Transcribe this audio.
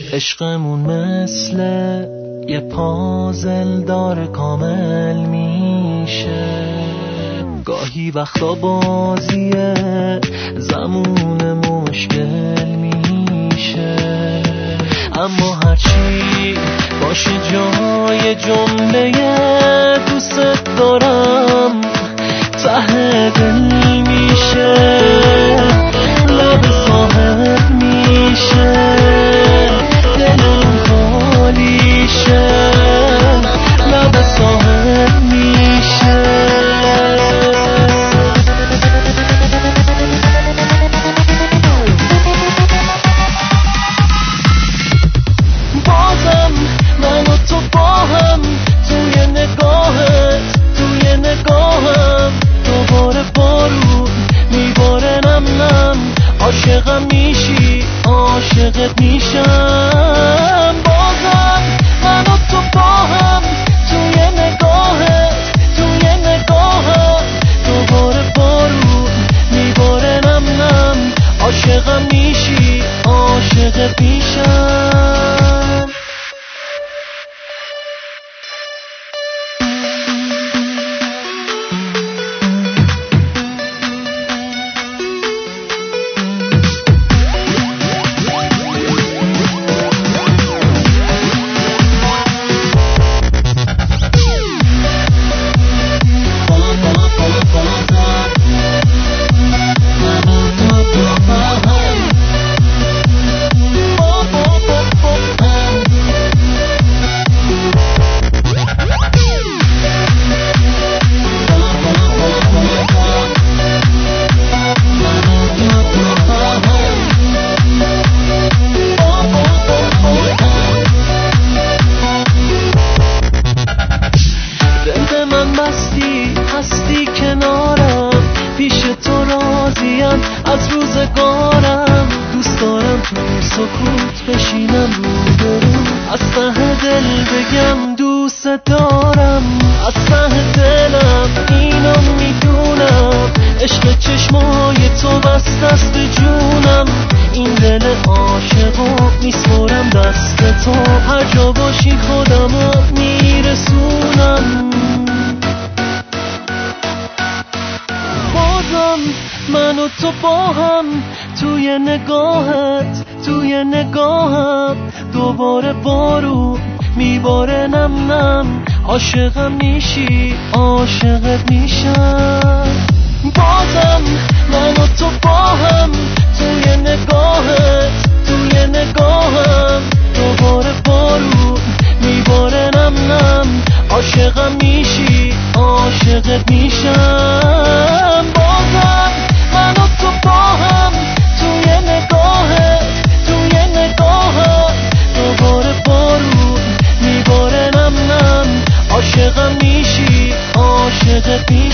عشقمون مثل یه پازل داره کامل میشه، گاهی وقتا بازیه زمون مشکل میشه، اما هرچی باشه جای جمله دوست دارم ته دل میشه، لب ساحل میشه، دلم خالیشه، لب ساحل میشه. بازم من و تو با هم توی نگاهت، توی نگاهم دوباره بارون میباره نم نم، عاشقم میشی عاشقت میشم. بازم من و تو با هم توی نگاهت، توی نگاهم دوباره بارون میباره نم نم، عاشقم میشی عاشقت میشم. هستی کنارم، پیش تو راضیم از روزگارم، دوست دارم تو سکوت بشینم روبرو، از ته دل بگم دوست دارم، از ته دلم اینو میدونم، عشق چشمای تو بست است به جونم، این دل عاشقو میسپرم دست تو، هر جا باشی خودمو میرسونم. بازم من و تو با هم توی نگاهت، توی نگاهم دوباره بارون میباره نم نم، عاشقم میشی عاشقت میشم. بازم من و تو با هم توی نگاهت، توی نگاهم دوباره بارون میباره نم نم، عاشقم میشی عاشقت میشم. بازم من و تو با هم توی نگاهت، توی نگاهم دوباره بارون میباره نم نم، عاشقم میشی عاشقت میشم.